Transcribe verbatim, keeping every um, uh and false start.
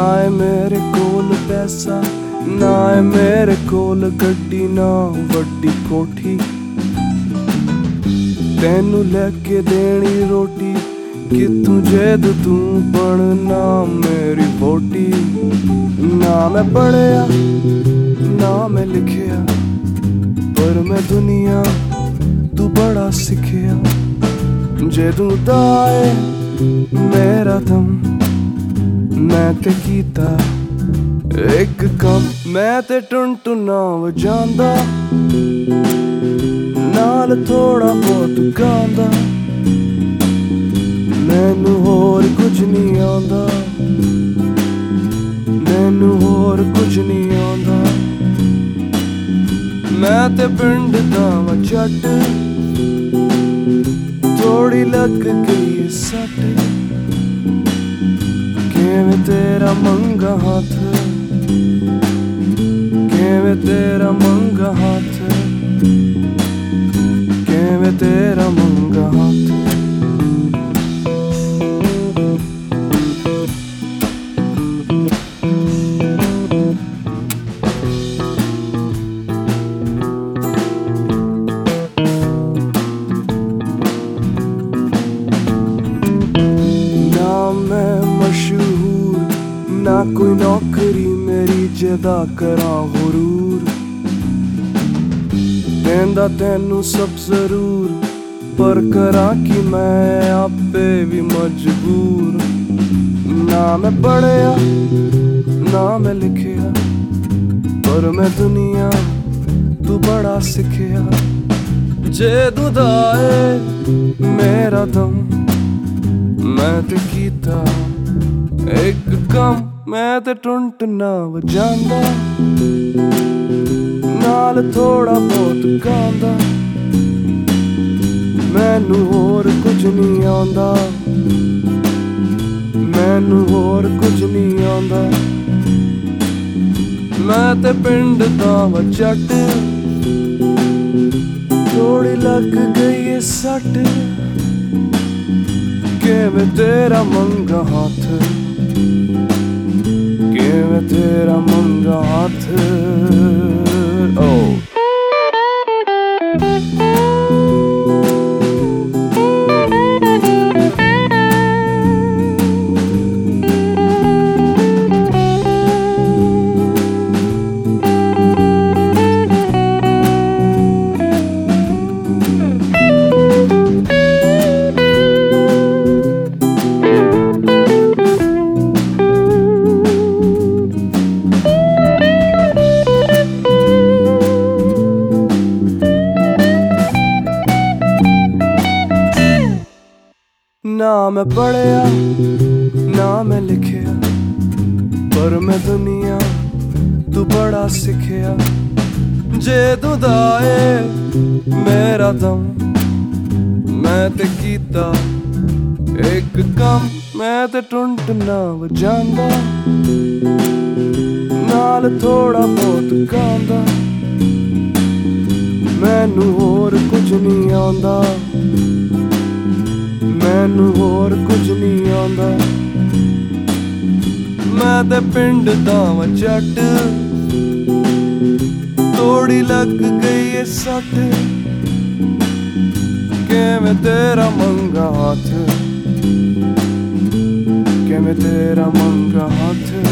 ना है मेरे कोल पैसा, ना है मेरे कोल गड्डी, ना वड्डी कोठी, तेनू लेके देनी रोटी, कि तुझे तो तू पढ़ना मेरी बोटी। ना मैं पढ़िया ना मैं लिखिया, पर मैं दुनिया तू बड़ा सिखिया। जे तू दाए मेरा दम, मैं ते कीता एक कम, मैं ते टुन टुना वजांदा, नाल थोड़ा बहुत गांदा, मैनू होर कुछ नहीं आंदा, मैनू होर कुछ नहीं आंदा। मैं ते पिंड दा वा जट, थोड़ी लग गई सट, किवें तेरा मंगा हाथ, किवें तेरा मंगा हाथ, किवें तेरा मंगा हाथ। ना कोई नौकरी मेरी जदा करा गुरूर, देंदा तेनू सब जरूर, पर करा कि मैं आपे भी मजबूर। ना मैं पढ़िया ना मैं लिखिया, पर मैं दुनिया तू बड़ा सिखिया। जे दुदाए मेरा दम, मैं ते कीता एक कम, मैं ते टुनटुना वजांदा, नाल थोड़ा बहुत गांदा, मैनू होर कुछ नहीं आंदा, मैनू होर कुछ नहीं आंदा। मैं ते पिंड दा वा जट, थोड़ी लग गई है सट, किवें तेरा मंगा हाथ, किवें तेरा मंगा हाथ। ओ ना मैं पढ़िया ना मैं लिखिया, पर मैं दुनिया तू बड़ा सिखिया। जे दुदाए मेरा दम, मैं ते कीता एक कम, मैं ते टुनटुना वजांदा, नाल थोड़ा बहुत गांदा, मैनू होर कुछ नहीं आंदा, मैनू होर कुछ नहीं आंदा। मैं ते पिंड दा वा जट, थोड़ी लग गई है सट, किवें तेरा मंगा हाथ, किवें तेरा मंगा हाथ।